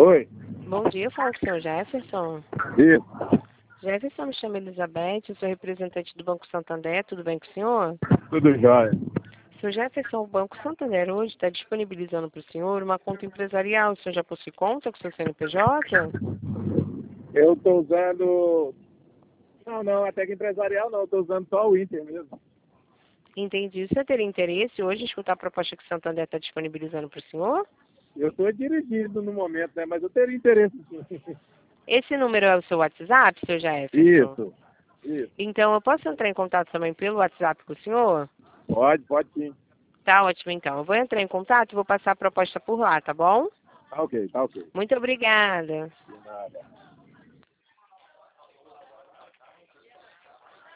Oi. Bom dia, eu falo com o senhor Jefferson. Isso. Jefferson, me chama Elizabeth, eu sou representante do Banco Santander, tudo bem com o senhor? Tudo jóia. Senhor Jefferson, o Banco Santander hoje está disponibilizando para o senhor uma conta empresarial. O senhor já possui conta com o seu CNPJ? Eu estou usando... Não, até que empresarial não. Eu estou usando só o Inter mesmo. Entendi. O senhor teria interesse hoje em escutar a proposta que o Santander está disponibilizando para o senhor? Eu estou dirigindo no momento, né? Mas eu teria interesse sim. Esse número é o seu WhatsApp, senhor Jefferson? Isso. Então, eu posso entrar em contato também pelo WhatsApp com o senhor? Pode sim. Tá ótimo, então. Eu vou entrar em contato e vou passar a proposta por lá, tá bom? Tá ok. Muito obrigada. De nada.